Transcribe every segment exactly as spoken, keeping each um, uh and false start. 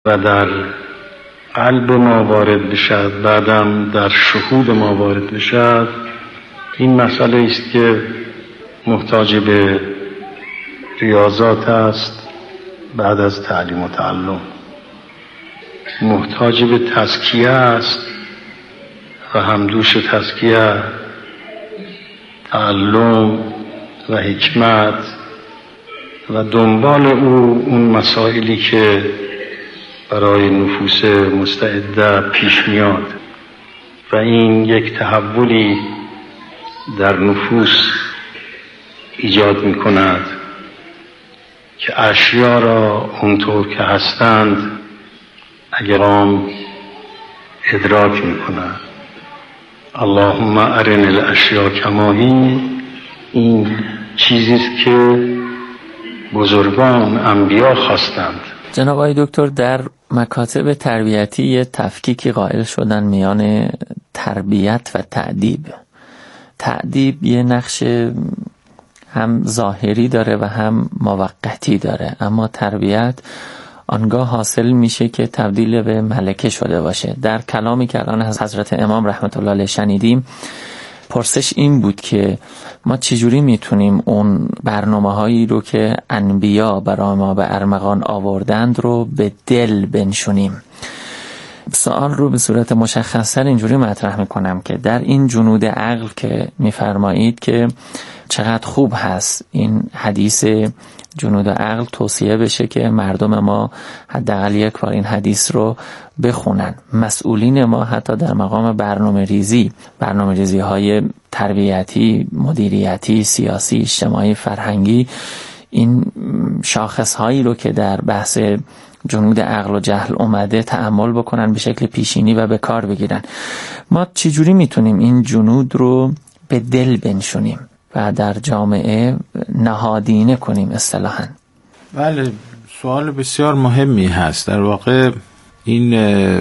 و در قلب ما وارد بشد، بعدم در شهود ما وارد بشد، این مسئله است که محتاج به ریاضات است. بعد از تعلیم و تعلم محتاج به تزکیه است و همدوش تزکیه تعلم و حکمت و دنبال او اون مسائلی که برای نفوس مستعده پیش میاد و این یک تحولی در نفوس ایجاد می کند که اشیا را اونطور که هستند اگرام ادراک می کند. اللهم ارن الاشیا کما هی، این چیزی است که بزرگان انبیا خواستند. جناب آقای دکتر، در مکاتب تربیتی یه تفکیکی قائل شدن میان تربیت و تأدیب. تأدیب یه نقش هم ظاهری داره و هم موقتی داره، اما تربیت آنگاه حاصل میشه که تبدیل به ملکه شده باشه. در کلامی که الان از حضرت امام رحمت الله علیه شنیدیم، پرسش این بود که ما چجوری میتونیم اون برنامه هایی رو که انبیا برای ما به ارمغان آوردند رو به دل بنشونیم. سوال رو به صورت مشخص‌تر اینجوری مطرح میکنم که در این جنود عقل که میفرمایید که چقدر خوب هست این حدیث جنود عقل توصیه بشه که مردم ما حداقل یک بار این حدیث رو بخونن. مسئولین ما حتی در مقام برنامه ریزی برنامه ریزی های تربیتی، مدیریتی، سیاسی، اجتماعی، فرهنگی، این شاخص هایی رو که در بحث جنود عقل و جهل اومده تأمل بکنن، به شکل پیشینی و به کار بگیرن. ما چجوری میتونیم این جنود رو به دل بنشونیم و در جامعه نهادینه کنیم اصطلاحاً؟ بله، سوال بسیار مهمی هست. در واقع این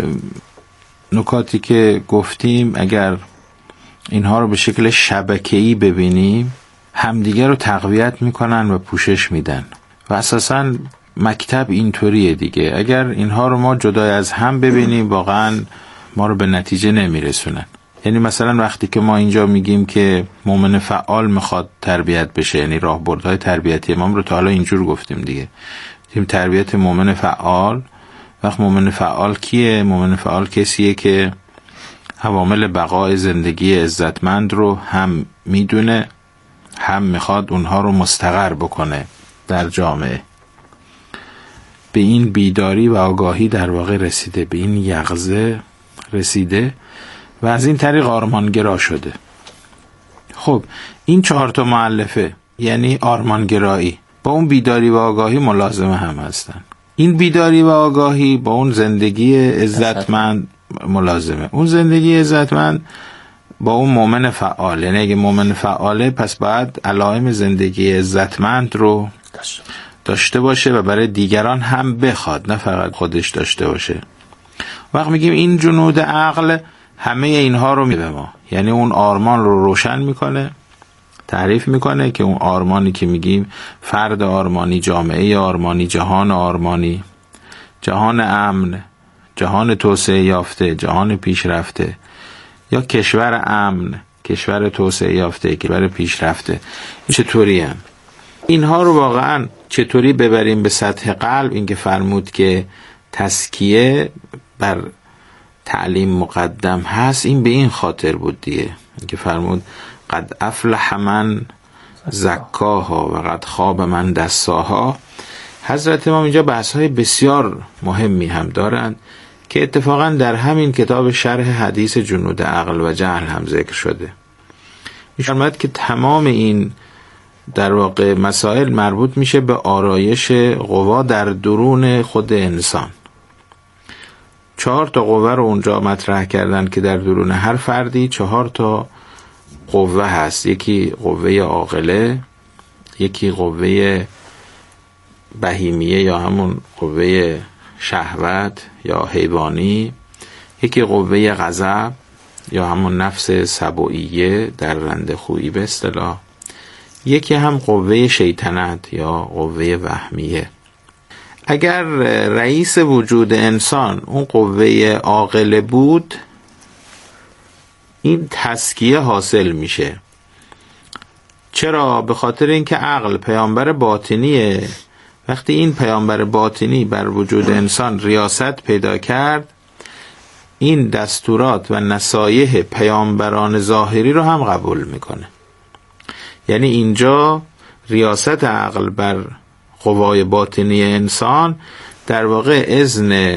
نکاتی که گفتیم اگر اینها رو به شکل شبکه‌ای ببینیم، همدیگه رو تقویت میکنن و پوشش میدن و اساساً مکتب اینطوریه دیگه. اگر اینها رو ما جدای از هم ببینیم واقعاً ما رو به نتیجه نمیرسونن. یعنی مثلا وقتی که ما اینجا میگیم که مؤمن فعال میخواد تربیت بشه، یعنی راهبردهای تربیتی امام رو تا حالا اینجور گفتیم دیگه، تیم تربیت مؤمن فعال. وقت مؤمن فعال کیه؟ مؤمن فعال کسیه که عوامل بقای زندگی عزتمند رو هم میدونه، هم میخواد اونها رو مستقر بکنه در جامعه. به این بیداری و آگاهی در واقع رسیده، به این یقظه رسیده و از این طریق آرمانگرا شده. خب این چهار تا مؤلفه، یعنی آرمانگرایی، با اون بیداری و آگاهی ملازمه هم هستن. این بیداری و آگاهی با اون زندگی عزتمند ملازمه. اون زندگی عزتمند با اون مؤمن فعال، یعنی اگه مؤمن فعاله پس باید علائم زندگی عزتمند رو داشته باشه و برای دیگران هم بخواد، نه فقط خودش داشته باشه. وقت میگیم این جنود عقل همه اینها رو میده ما، یعنی اون آرمان رو روشن میکنه، تعریف میکنه که اون آرمانی که میگیم فرد آرمانی، جامعه آرمانی، جهان آرمانی، جهان امن، جهان توسعه یافته، جهان پیشرفته، یا کشور امن، کشور توسعه یافته، کشور پیشرفته، این چطوری هم؟ اینها رو واقعا چطوری ببریم به سطح قلب؟ این که فرمود که تزکیه بر تعلیم مقدم هست، این به این خاطر بود دیگه، این که فرمود قد افلح من زکاها و قد خاب من دساها. حضرت امام اینجا بحث‌های بسیار مهمی هم دارند که اتفاقا در همین کتاب شرح حدیث جنود عقل و جهل هم ذکر شده. ایشان فرمود که تمام این در واقع مسائل مربوط میشه به آرایش قوا در درون خود انسان. چهار تا قوه رو اونجا مطرح کردن که در درون هر فردی چهار تا قوه هست. یکی قوه عاقله، یکی قوه بهیمیه یا همون قوه شهوت یا حیوانی، یکی قوه غضب یا همون نفس سبوعیه در رنده خویی به اصطلاح، یکی هم قوه شیطنت یا قوه وهمیه. اگر رئیس وجود انسان اون قوه عاقله بود، این تزکیه حاصل میشه. چرا؟ به خاطر اینکه عقل پیامبر باطنیه. وقتی این پیامبر باطنی بر وجود انسان ریاست پیدا کرد، این دستورات و نصایح پیامبران ظاهری رو هم قبول میکنه. یعنی اینجا ریاست عقل بر قوای باطنی انسان در واقع اذن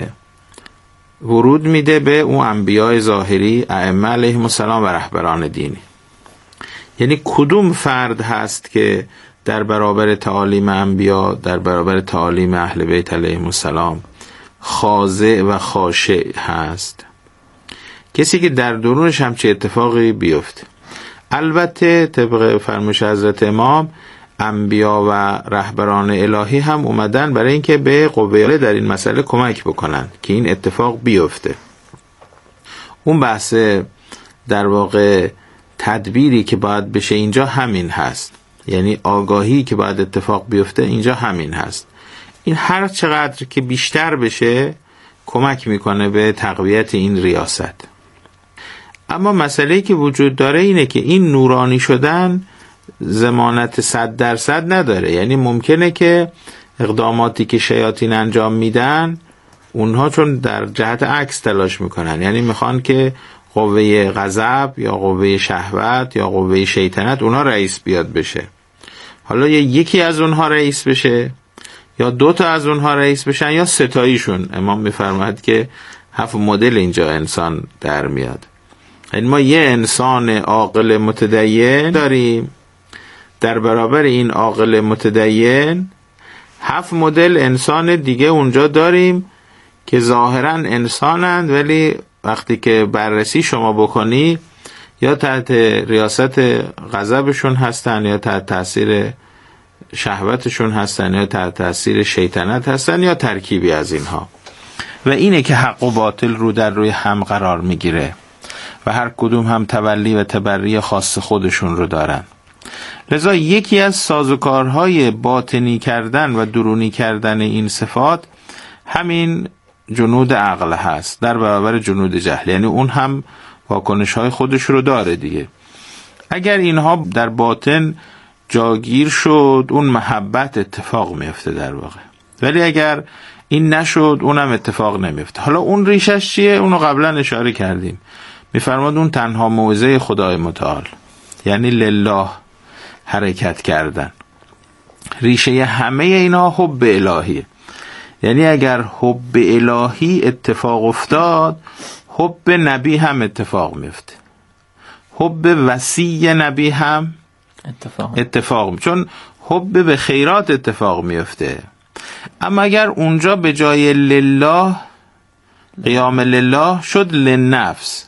ورود میده به اون انبیاء ظاهری، ائمه علیهم السلام و رهبران دینی. یعنی کدوم فرد هست که در برابر تعالیم انبیا، در برابر تعالیم اهل بیت علیهم السلام خاضع و خاشع هست؟ کسی که در درونش همچه اتفاقی بیفته. البته طبق فرمایش حضرت امام، انبیا و رهبران الهی هم اومدن برای اینکه به قوه در این مسئله کمک بکنن که این اتفاق بیفته. اون بحث در واقع تدبیری که باید بشه اینجا همین هست، یعنی آگاهی که باید اتفاق بیفته اینجا همین هست. این هر چقدر که بیشتر بشه کمک میکنه به تقویت این ریاست. اما مسئله‌ای که وجود داره اینه که این نورانی شدن ضمانت صد درصد نداره. یعنی ممکنه که اقداماتی که شیاطین انجام میدن، اونها چون در جهت عکس تلاش میکنن، یعنی میخوان که قوه غضب یا قوه شهوت یا قوه شیطنت اونها رئیس بیاد بشه. حالا یا یکی از اونها رئیس بشه، یا دو تا از اونها رئیس بشن، یا ستاییشون. امام میفرماید که هفت مدل اینجا انسان در میاد. یعنی ما یه انسان عاقل متدین داریم، در برابر این عاقل متدین هفت مدل انسان دیگه اونجا داریم که ظاهرا انسانند، ولی وقتی که بررسی شما بکنی یا تحت ریاست غضبشون هستن، یا تحت تاثیر شهوتشون هستن، یا تحت تاثیر شیطنت هستن، یا ترکیبی از اینها. و اینه که حق و باطل رو در روی هم قرار میگیره و هر کدوم هم تولی و تبری خاص خودشون رو دارن. لذا یکی از سازوکارهای باطنی کردن و درونی کردن این صفات همین جنود عقل هست در برابر جنود جهل. یعنی اون هم واکنش‌های خودش رو داره دیگه. اگر اینها در باطن جاگیر شد، اون محبت اتفاق میفته در واقع. ولی اگر این نشد، اونم اتفاق نمیفته. حالا اون ریشش چیه؟ اونو قبلا اشاره کردیم. میفرماد اون تنها موعظه خدای متعال، یعنی لله حرکت کردن. ریشه همه اینا حب الهیه. یعنی اگر حب الهی اتفاق افتاد، حب نبی هم اتفاق میفته، حب وصی نبی هم اتفاق اتفاق چون حب به خیرات اتفاق میفته. اما اگر اونجا به جای لله قیام لله شد لنفس،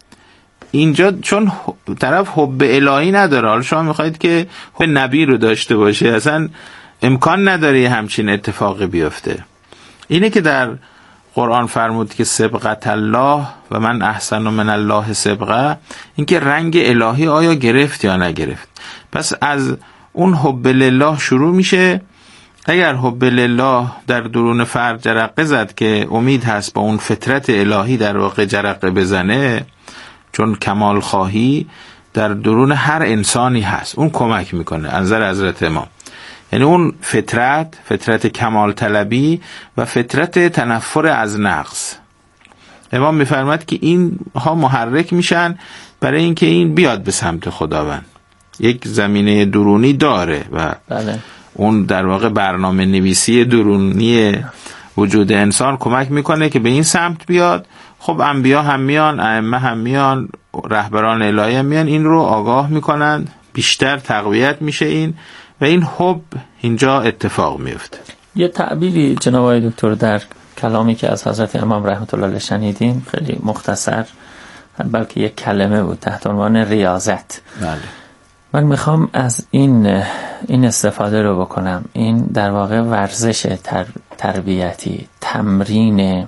اینجا چون طرف حب الهی نداره، حالا شما میخواید که حب نبی رو داشته باشه، اصلا امکان نداره همچین اتفاقی بیفته. اینه که در قرآن فرمود که سبقت الله و من احسن من الله سبقه، این که رنگ الهی آیا گرفت یا نگرفت. پس از اون حب لله شروع میشه. اگر حب لله در درون فرد جرقه زد که امید هست با اون فطرت الهی در واقع جرقه بزنه، چون کمال خواهی در درون هر انسانی هست، اون کمک میکنه. انظر حضرت امام، یعنی اون فطرت، فطرت کمال طلبی و فطرت تنفر از نقص، امام میفرماد که این ها محرک میشن برای اینکه این بیاد به سمت خداوند. یک زمینه درونی داره و بله. اون در واقع برنامه نویسی درونی وجود انسان کمک میکنه که به این سمت بیاد. خب انبیا هم میان، ائمه هم میان، رهبران الهی هم میان، این رو آگاه میکنن، بیشتر تقویت میشه این و این حب اینجا اتفاق میفته. یه تعبیری جناب آقای دکتر در کلامی که از حضرت امام رحمت الله علیه شنیدیم، خیلی مختصر، بلکه یک کلمه بود تحت عنوان ریاضت. بله. من میخوام از این این استفاده رو بکنم. این در واقع ورزش تر، تربیتی، تمرین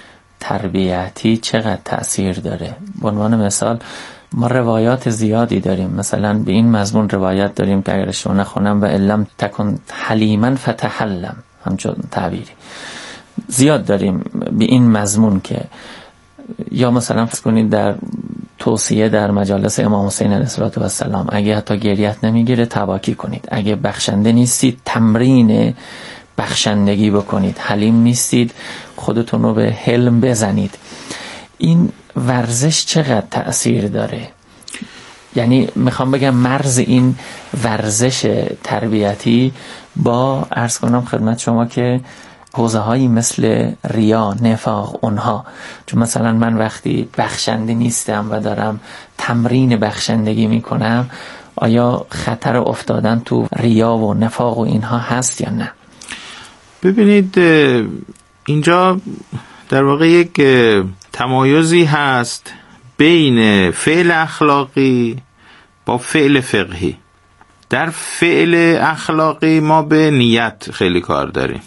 تربیتی چقدر تأثیر داره. به عنوان مثال ما روایات زیادی داریم، مثلا به این مضمون روایت داریم که اگر اشتباه نکنم و علم تکن حلیما فتحلم، همچون تعبیری زیاد داریم به این مضمون که یا مثلا فرض کنید در توصیه در مجالس امام حسین علیه السلام اگه حتی گریت نمیگیره تواکی کنید، اگه بخشنده نیستید تمرین بخشندگی بکنید، حلیم نیستید خودتون رو به حلم بزنید. این ورزش چقدر تأثیر داره؟ یعنی میخوام بگم مرز این ورزش تربیتی با عرض کنم خدمت شما که حوزه هایی مثل ریا، نفاق، اونها، چون مثلا من وقتی بخشنده نیستم و دارم تمرین بخشندگی میکنم آیا خطر افتادن تو ریا و نفاق و اینها هست یا نه؟ ببینید اینجا در واقع یک تمایزی هست بین فعل اخلاقی با فعل فقهی. در فعل اخلاقی ما به نیت خیلی کار داریم.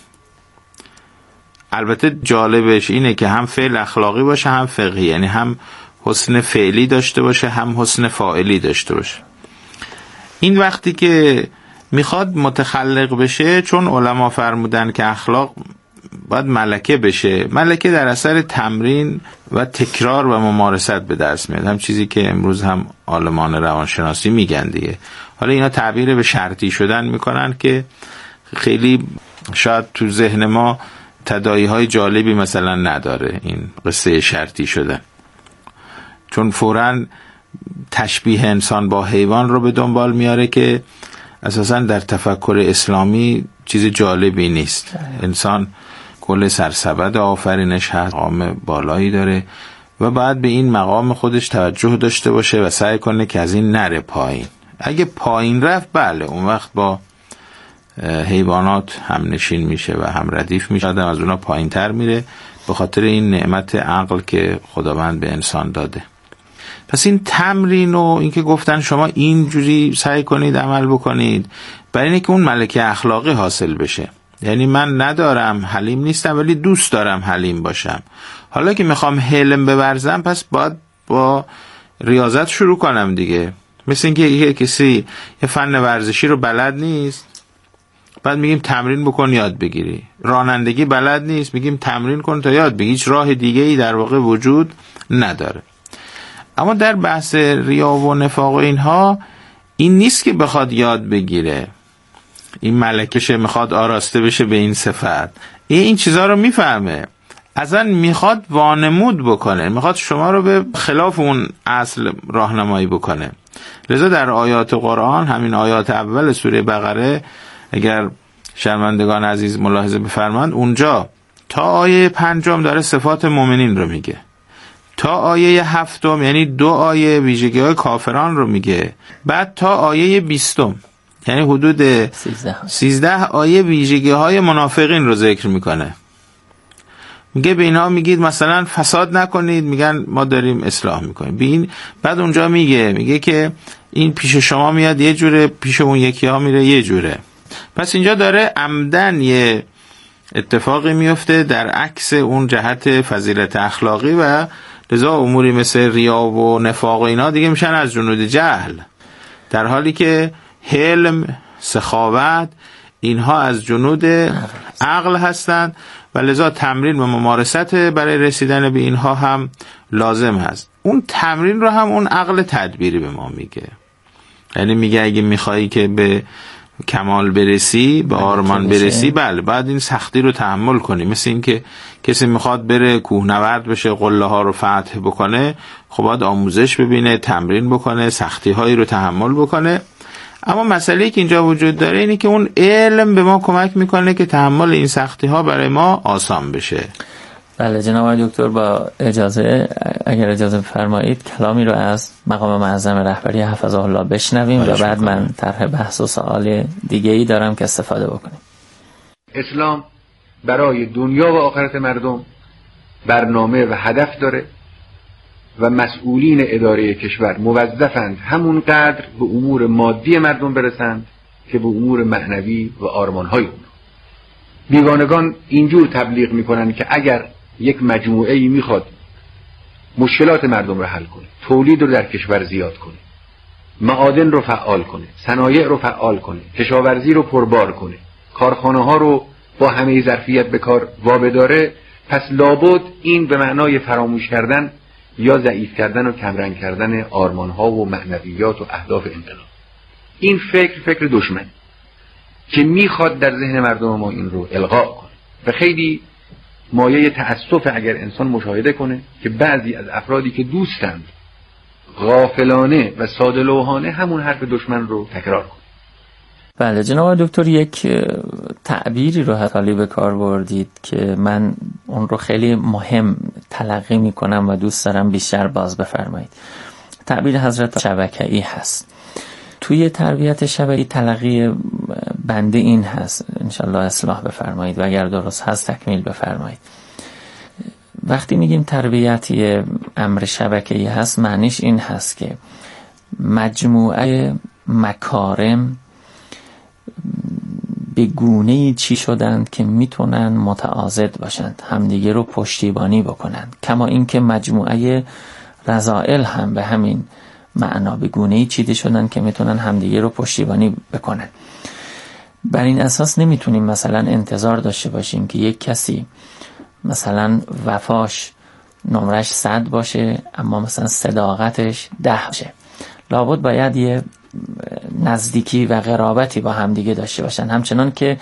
البته جالبش اینه که هم فعل اخلاقی باشه هم فقهی، یعنی هم حسن فعلی داشته باشه هم حسن فاعلی داشته باشه. این وقتی که میخواد متخلق بشه، چون علما فرمودن که اخلاق باید ملکه بشه، ملکه در اثر تمرین و تکرار و ممارست به دست میاد، هم چیزی که امروز هم عالمان روانشناسی میگن دیگه. حالا اینا تعبیر به شرطی شدن میکنن که خیلی شاید تو ذهن ما تداعی های جالبی مثلا نداره این قصه شرطی شدن، چون فوراً تشبیه انسان با حیوان رو به دنبال میاره که اساساً در تفکر اسلامی چیز جالبی نیست. انسان کل سرسبد آفرینش هست، مقام بالایی داره و بعد به این مقام خودش توجه داشته باشه و سعی کنه که از این نره پایین. اگه پایین رفت بله اون وقت با حیوانات هم نشین میشه و هم ردیف میشه، آدم از اونا پایین تر میره به خاطر این نعمت عقل که خداوند به انسان داده. پس این تمرین و این که گفتن شما اینجوری سعی کنید عمل بکنید برای اینه که اون ملکه اخلاقی حاصل بشه. یعنی من ندارم حلیم نیستم ولی دوست دارم حلیم باشم. حالا که میخوام حلم بورزم پس باید با ریاضت شروع کنم دیگه. مثل اینکه یه کسی یه فن ورزشی رو بلد نیست بعد میگیم تمرین بکن یاد بگیری. رانندگی بلد نیست میگیم تمرین کن تا یاد بگیری. هیچ راه دیگه ای در واقع وجود نداره. اما در بحث ریا و نفاق و اینها این نیست که بخواد یاد بگیره، این ملکشه میخواد آراسته بشه به این صفت، این این چیزها رو میفهمه، اصلا میخواد وانمود بکنه، میخواد شما رو به خلاف اون اصل راهنمایی بکنه. لذا در آیات قرآن، همین آیات اول سوره بقره اگر شرمندگان عزیز ملاحظه بفرمایند، اونجا تا آیه پنجم داره صفات مؤمنین رو میگه، تا آیه هفتم یعنی دو آیه ویژگی های کافران رو میگه، بعد تا آیه بیستم یعنی حدود سیزده آیه ویژگی های منافقین رو ذکر میکنه. میگه به اینها میگید مثلا فساد نکنید، میگن ما داریم اصلاح میکنیم. بین بعد اونجا میگه میگه که این پیش شما میاد یه جوره، پیش اون یکی ها میره یه جوره. پس اینجا داره عمدن یه اتفاقی میفته در عکس اون جهت فضیلت اخلاقی و لذا اموری مثل ریا و نفاق و اینا دیگه میشن از جنود جهل، در حالی که حلم، سخاوت اینها از جنود عقل هستند و لذا تمرین و ممارست برای رسیدن به اینها هم لازم هست. اون تمرین رو هم اون عقل تدبیری به ما میگه، یعنی میگه اگه میخوایی که به کمال برسی، به آرمان برسی، بله بعد این سختی رو تحمل کنی. مثل این که کسی میخواد بره کوهنورد بشه، قله ها رو فتح بکنه، خب باید آموزش ببینه، تمرین بکنه، سختی هایی رو تحمل بکنه. اما مسئله که اینجا وجود داره اینه که اون علم به ما کمک میکنه که تحمل این سختی ها برای ما آسان بشه. بله جناب آقای دکتر، با اجازه اگر اجازه بفرمایید کلامی رو از مقام معظم رهبری حفظه الله بشنویم و بعد من طرح بحث و سوال دیگه ای دارم که استفاده بکنیم. اسلام برای دنیا و آخرت مردم برنامه و هدف داره و مسئولین اداره کشور موظفند همونقدر به امور مادی مردم برسند که به امور معنوی و آرمان‌های اونها. بیگانگان اینجور تبلیغ میکنن که اگر یک مجموعه‌ای میخواد مشکلات مردم رو حل کنه، تولید رو در کشور زیاد کنه، معادن رو فعال کنه، صنایع رو فعال کنه، کشاورزی رو پربار کنه، کارخانه ها رو با همه ظرفیت به کار وابداره، پس لابد این به معنای فراموش کردن یا ضعیف کردن و کمرنگ کردن آرمانها و معنویات و اهداف انقلاب. این فکر فکر دشمن که میخواد در ذهن مردم ما این رو القا کنه و خیلی مایه تأسف اگر انسان مشاهده کنه که بعضی از افرادی که دوستند غافلانه و ساده‌لوحانه همون حرف دشمن رو تکرار کنه. بله جناب دکتر، یک تعبیری رو حالی به کار بردید که من اون رو خیلی مهم تلقی می کنم و دوست دارم بیشتر باز بفرمایید. تعبیر حضرت شبکه‌ای هست. توی تربیت شبکه‌ای تلقی بنده این هست، انشالله اصلاح بفرمایید و اگر درست هست تکمیل بفرمایید. وقتی میگیم تربیت یه امر شبکه‌ای هست، معنیش این هست که مجموعه مکارم به گونه‌ای چی شدند که میتونن متعاضد باشند، همدیگه رو پشتیبانی بکنند، کما اینکه مجموعه رذائل هم به همین معنا به گونه‌ای چیده شدن که میتونن همدیگه رو پشتیبانی بکنن. بر این اساس نمیتونیم مثلا انتظار داشته باشیم که یک کسی مثلا وفاش نمرش صد باشه اما مثلا صداقتش ده باشه. لابد باید یه نزدیکی و قرابتی با همدیگه داشته باشن. همچنان که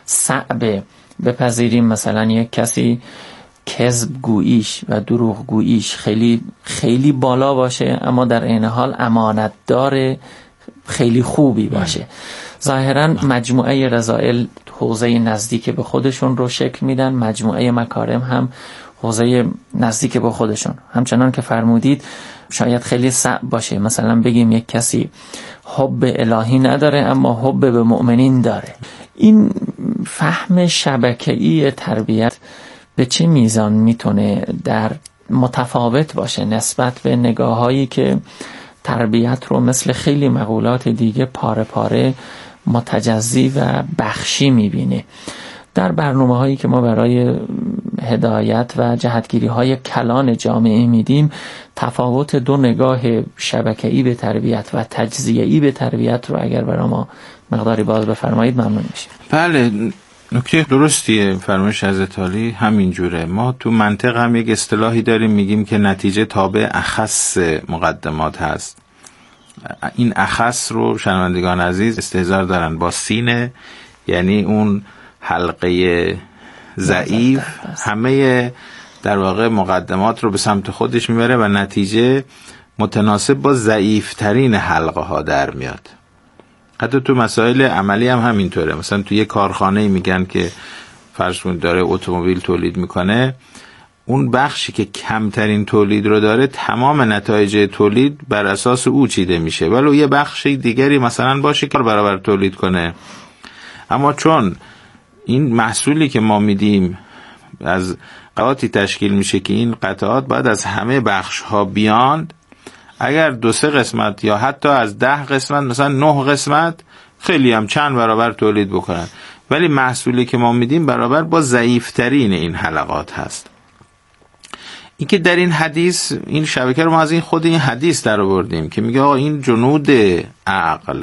صعب بپذیریم مثلا یک کسی کذب گوییش و دروغ گوییش خیلی خیلی بالا باشه اما در این حال امانتدار خیلی خوبی باشه. ظاهرا مجموعه رذائل حوزه نزدیک به خودشون رو شکل میدن، مجموعه مکارم هم حوزه نزدیک به خودشون. همچنان که فرمودید شاید خیلی صعب باشه مثلا بگیم یک کسی حب الهی نداره اما حب به مؤمنین داره. این فهم شبکه‌ای تربیت به چه میزان میتونه در متفاوت باشه نسبت به نگاهایی که تربیت رو مثل خیلی مقولات دیگه پاره پاره متجزی و بخشی میبینه؟ در برنامه هایی که ما برای هدایت و جهتگیری های کلان جامعه میدیم، تفاوت دو نگاه شبکه‌ای به تربیت و تجزیه‌ای به تربیت رو اگر برای ما مقداری باز بفرمایید ممنون میشیم. بله، نکته درستیه فرمایش حضرت عالی، همین جوره. ما تو منطق هم یک اصطلاحی داریم میگیم که نتیجه تابع اخص مقدمات هست. این اخص رو شنوندگان عزیز استحضار دارن با سینه، یعنی اون حلقه ضعیف همه در واقع مقدمات رو به سمت خودش میبره و نتیجه متناسب با ضعیف ترین حلقه ها در میاد. حتی تو مسائل عملی هم همینطوره. مثلا تو یه کارخانه میگن که فرض کنید داره اتومبیل تولید میکنه، اون بخشی که کمترین تولید رو داره تمام نتایج تولید بر اساس او چیده میشه، ولو یه بخش دیگری مثلا باشه که برابر تولید کنه. اما چون این محصولی که ما میدیم از قطعاتی تشکیل میشه که این قطعات باید از همه بخش ها بیان، اگر دو سه قسمت یا حتی از ده قسمت مثلا نه قسمت خیلی هم چند برابر تولید بکنن، ولی محصولی که ما میدیم برابر با ضعیفترین این حلقات هست. این که در این حدیث این شبکه رو ما از این خود این حدیث در آوردیم که میگه آقا این جنود عقل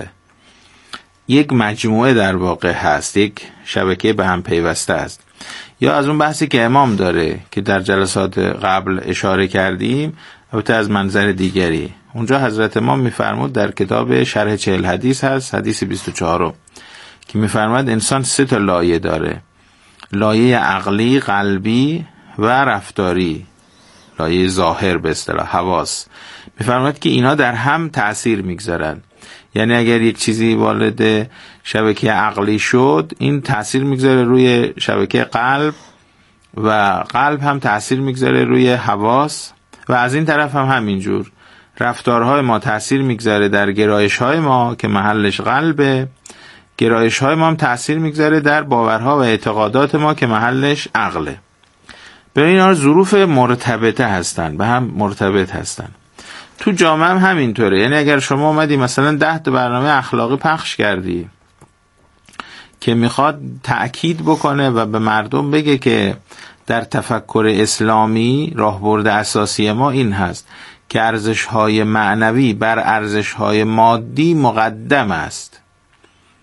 یک مجموعه در واقع هست، یک شبکه به هم پیوسته است. یا از اون بحثی که امام داره که در جلسات قبل اشاره کردیم، البته از منظر دیگری، اونجا حضرت امام میفرمود در کتاب شرح چهل حدیث هست، حدیث بیست و چهار، که میفرماد انسان سه تا لایه داره: لایه عقلی، قلبی و رفتاری، لایه ظاهر به اصطلاح حواس. میفرماد که اینا در هم تأثیر میگذارن. یعنی اگر یک چیزی وارد شبکه عقلی شد، این تأثیر میگذاره روی شبکه قلب و قلب هم تأثیر میگذاره روی حواس و از این طرف هم همینجور. رفتارهای ما تأثیر میگذاره در گرایش‌های ما که محلش قلبه، گرایش‌های ما هم تأثیر میگذاره در باورها و اعتقادات ما که محلش عقله. به اینا ظروف مرتبطه هستن، به هم مرتبط هستن. تو جامعه هم همینطوره. یعنی اگر شما اومدی مثلا ده تا برنامه اخلاقی پخش کردی که میخواد تأکید بکنه و به مردم بگه که در تفکر اسلامی راهبرد اساسی ما این هست که ارزش‌های معنوی بر ارزش‌های مادی مقدم است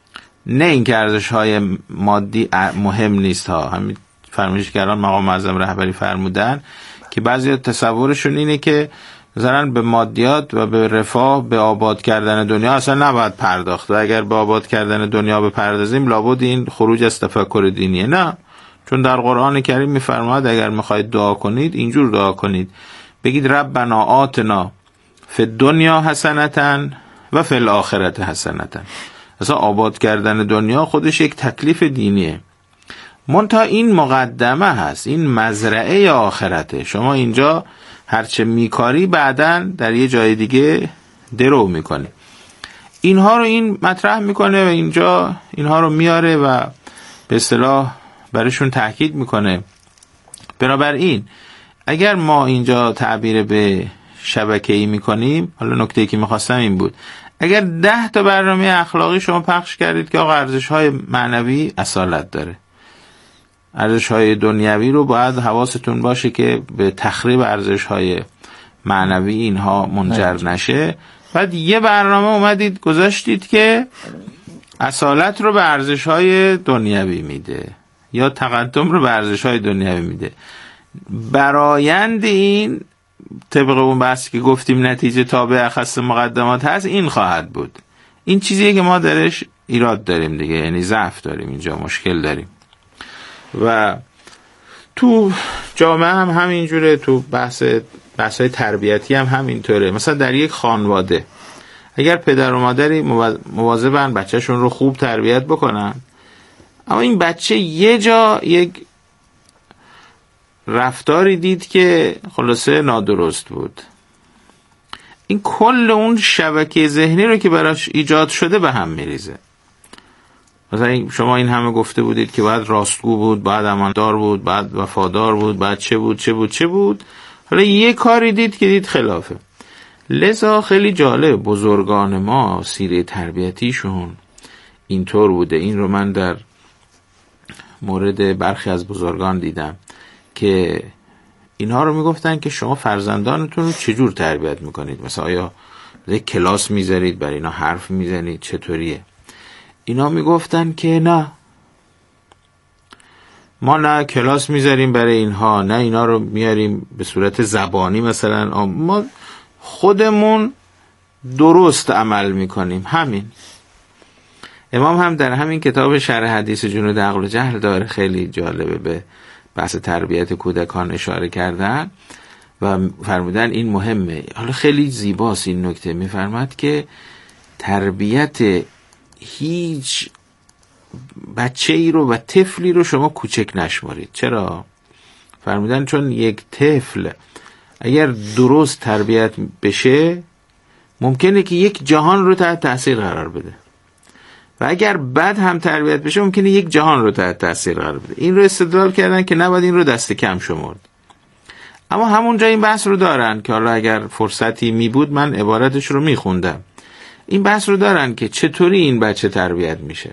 نه اینکه ارزش‌های مادی مهم نیست ها. همین فرمایشگران مقام معظم رهبری فرمودن که بعضی تصورشون اینه که مثلا به مادیات و به رفاه، به آباد کردن دنیا اصلا نباید پرداخت و اگر به آباد کردن دنیا بپردازیم لابد این خروج از تفکر دینیه. نه، چون در قرآن کریم میفرماید اگر میخواید دعا کنید اینجور دعا کنید، بگید ربنا آتنا فی الدنیا حسنة و فی الاخرة حسنة. اصلا آباد کردن دنیا خودش یک تکلیف دینیه، منتها این مقدمه هست، این مزرعه آخرته. شما اینجا هرچه میکاری بعداً در یه جای دیگه درو میکنه. اینها رو این مطرح میکنه و اینجا اینها رو میاره و به اصطلاح برایشون تاکید میکنه. بنابراین اگر ما اینجا تعبیر به شبکه‌ای میکنیم، حالا نکته‌ای که میخواستم این بود، اگر ده تا برنامه اخلاقی شما پخش کردید که آقا ارزش‌های معنوی اصالت داره، ارزش‌های دنیوی رو باید حواستون باشه که به تخریب ارزش‌های معنوی اینها منجر نشه، بعد یه برنامه اومدید گذاشتید که اصالت رو به ارزش‌های دنیوی میده یا تقدم رو به ارزش‌های دنیوی میده. برآیند این طبق اون بحثی که گفتیم نتیجه تابع اخص مقدمات هست، این خواهد بود. این چیزیه که ما درش ایراد داریم دیگه، یعنی ضعف داریم، اینجا مشکل داریم. و تو جامعه هم همینجوره، تو بحث بحث‌های تربیتی هم همینطوره. مثلا در یک خانواده اگر پدر و مادری مواظبن بچه‌شون رو خوب تربیت بکنن، اما این بچه یه جا یک رفتاری دید که خلاصه نادرست بود، این کل اون شبکه ذهنی رو که براش ایجاد شده به هم میریزه. مثلا شما این همه گفته بودید که باید راستگو بود، باید امانتدار بود، باید وفادار بود، باید چه بود چه بود چه بود، حالا یه کاری دید که دید خلافه. لذا خیلی جالب بزرگان ما سیره تربیتیشون اینطور بوده. این رو من در مورد برخی از بزرگان دیدم که اینها رو میگفتن که شما فرزندانتون رو چجور تربیت میکنید، مثلا آیا یک کلاس میذارید برای اینا حرف میزنید، چطوریه؟ اینا میگفتن که نه، ما نه کلاس میذاریم برای اینها، نه اینا رو میاریم به صورت زبانی، مثلا ما خودمون درست عمل میکنیم. همین امام هم در همین کتاب شرح حدیث جنود عقل و جهل داره، خیلی جالبه، به بحث تربیت کودکان اشاره کردن و فرمودن این مهمه. حالا خیلی زیباست این نکته، میفرماد که تربیت هیچ بچه ای رو و طفلی رو شما کوچک نشمارید. چرا؟ فرمودن چون یک طفل اگر درست تربیت بشه ممکنه که یک جهان رو تحت تاثیر قرار بده و اگر بد هم تربیت بشه ممکنه یک جهان رو تحت تاثیر قرار بده. این رو استدلال کردن که نباید این رو دست کم شمرد. اما همونجا این بحث رو دارن که حالا اگر فرصتی می بود من عبارتش رو می خوندم. این بحث رو دارن که چطوری این بچه تربیت میشه.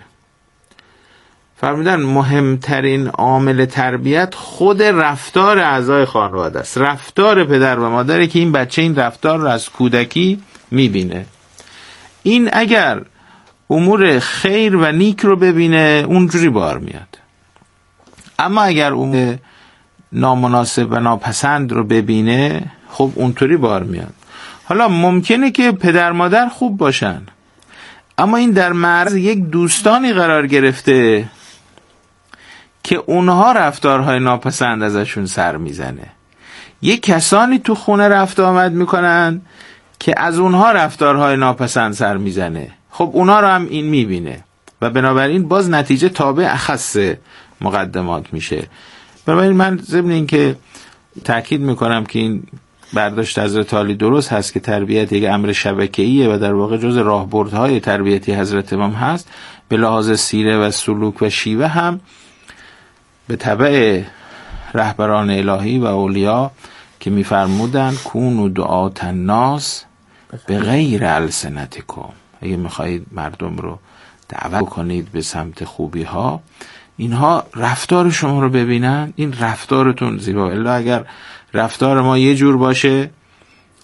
فرمودن مهمترین عامل تربیت خود رفتار اعضای خانواده است، رفتار پدر و مادره که این بچه این رفتار رو از کودکی میبینه. این اگر امور خیر و نیک رو ببینه اونجوری بار میاد، اما اگر امور نامناسب و ناپسند رو ببینه خب اونطوری بار میاد. حالا ممکنه که پدر مادر خوب باشن اما این در معرض یک دوستانی قرار گرفته که اونها رفتارهای ناپسند ازشون سر میزنه. یک کسانی تو خونه رفت آمد میکنن که از اونها رفتارهای ناپسند سر میزنه، خب اونها رو هم این میبینه و بنابراین باز نتیجه تابع اخص مقدمات میشه. بنابراین من ضمن این که تأکید میکنم که این برداشت حضرت علی درست هست که تربیت یک امر شبکه‌ایه و در واقع جز راهبردهای تربیتی حضرت امام هست، به لحاظ سیره و سلوک و شیوه هم به تبع رهبران الهی و اولیا که میفرمودن کونوا دعاة الناس به غیر السنتکم، اگه میخواهید مردم رو دعوت کنید به سمت خوبی ها، اینها رفتار شما رو ببینن، این رفتارتون زیبا. الا اگر رفتار ما یه جور باشه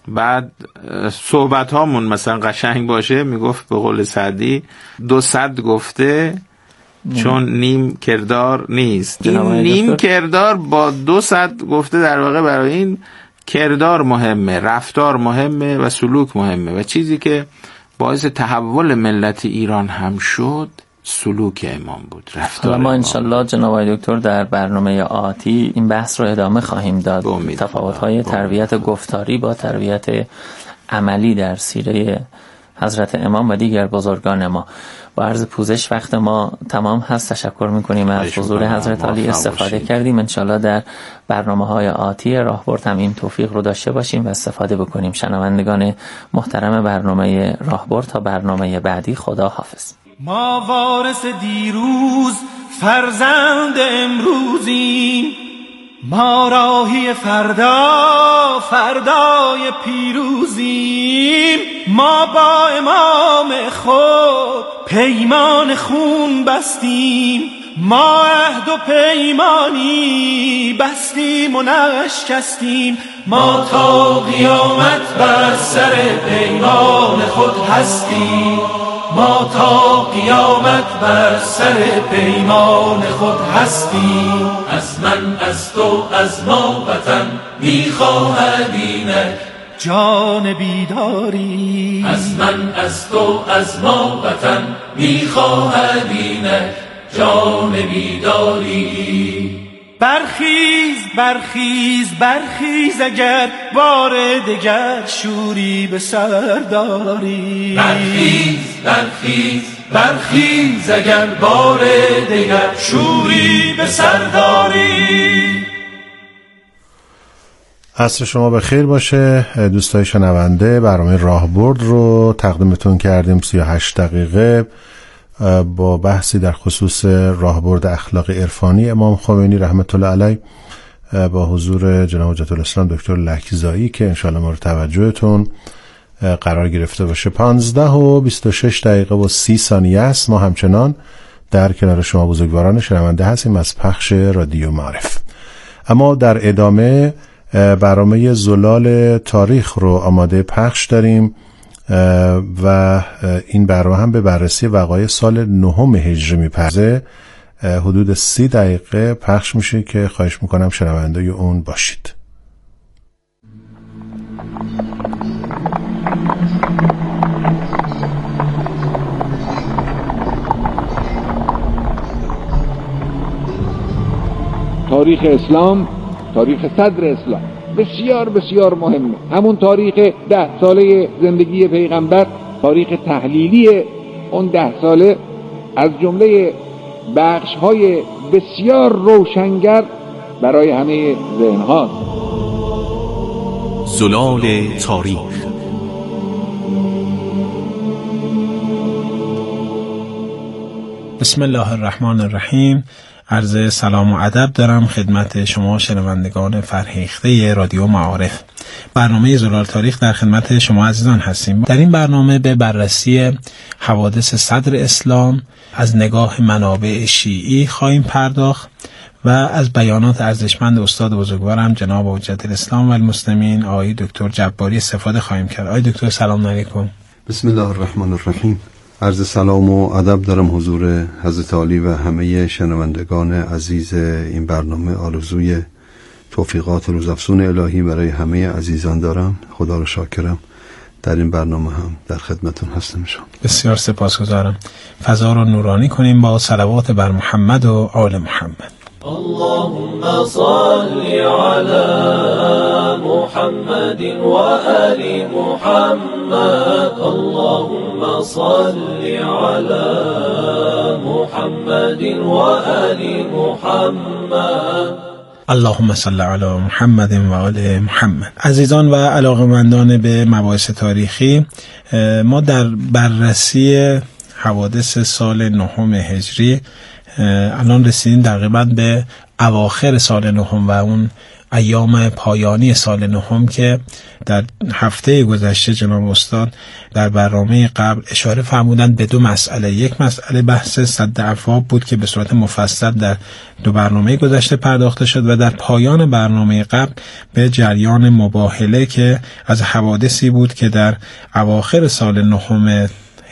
بعد صحبت هامون مثلا قشنگ باشه میگفت به قول سعدی دو صد گفته چون نیم کردار نیست. این نیم کردار با دو صد گفته در واقع برای این کردار مهمه، رفتار مهمه و سلوک مهمه و چیزی که باعث تحول ملت ایران هم شد سلوک امام بود، رفتار ما انشالله جناب آقای دکتر در برنامه آتی این بحث رو ادامه خواهیم داد، تفاوت‌های تربیت گفتاری با تربیت عملی در سیره حضرت امام و دیگر بزرگان ما. با عرض پوزش وقت ما تمام هست، تشکر میکنیم از حضور حضرت عالی استفاده کردیم. انشالله در برنامه های آتی راهبرد هم این توفیق رو داشته باشیم و استفاده بکنیم. شنوندگان محترم برنامه راهبرد تا برنامه بعدی، خدا حافظ. ما وارث دیروز فرزند امروزیم، ما راهی فردا فردای پیروزیم، ما با امام خود پیمان خون بستیم، ما عهد و پیمانی بستیم و نشکستیم، ما تا قیامت بر سر پیمان خود هستیم، ما تا قیامت بر سر پیمان خود هستیم. از من از تو از ما وطن میخواهد اینک جان بیداری، از من از تو از ما وطن میخواهد اینک جان بیداری. برخیز برخیز برخیز اگر بار دگر شوری به سر داری، برخیز برخیز برخیز اگر بار دگر شوری به سر داری. عصر شما بخیر باشه دوستای شنونده. برنامه راهبرد رو تقدیمتون کردیم سی و هشت دقیقه با بحثی در خصوص راهبرد اخلاق عرفانی امام خمینی رحمت الله علیه با حضور جناب حجت الاسلام دکتر لکزایی که انشاءالله مورد توجهتون قرار گرفته باشه. پانزده و بیست و شش دقیقه و سی ثانیه است. ما همچنان در کنار شما بزرگواران شنونده هستیم از پخش رادیو معارف. اما در ادامه برنامه زلال تاریخ رو آماده پخش داریم و این برنامه هم به بررسی وقایع سال نهم هجری میپردازه. حدود سی دقیقه پخش میشه که خواهش میکنم شنونده اون باشید. تاریخ اسلام، تاریخ صدر اسلام بسیار بسیار مهمه. همون تاریخ ده ساله زندگی پیغمبر، تاریخ تحلیلی اون ده ساله از جمله بخش‌های بسیار روشنگر برای همه ذهن‌ها. زلال تاریخ. بسم الله الرحمن الرحیم. عرض سلام و ادب دارم خدمت شما شنوندگان فرهیخته رادیو معارف. برنامه زلال تاریخ در خدمت شما عزیزان هستیم. در این برنامه به بررسی حوادث صدر اسلام از نگاه منابع شیعی خواهیم پرداخت و از بیانات ارزشمند استاد بزرگوارم جناب حجت الاسلام و المسلمین آقای دکتر جباری استفاده خواهیم کرد. آقای دکتر سلام علیکم. بسم الله الرحمن الرحیم. عرض سلام و ادب دارم حضور حضرت عالی و همه شنوندگان عزیز این برنامه. آرزوی توفیقات روزافزون الهی برای همه عزیزان دارم. خدا رو شاکرم در این برنامه هم در خدمتون هستم. شما بسیار سپاسگزارم. فضا رو نورانی کنیم با صلوات بر محمد و آل محمد. اللهم صل على محمد وآل محمد، اللهم صل على محمد وآل محمد، اللهم صل علی محمد و آل محمد. عزیزان و علاقه‌مندان به مباحث تاریخی، ما در بررسی حوادث سال نهم هجری الان رسیدیم تقریبا به اواخر سال نهم و اون ایام پایانی سال نهم که در هفته گذشته جناب استاد در برنامه قبل اشاره فرمودند به دو مسئله. یک مسئله بحث سد افواب بود که به صورت مفصل در دو برنامه گذشته پرداخته شد و در پایان برنامه قبل به جریان مباهله که از حوادثی بود که در اواخر سال نهم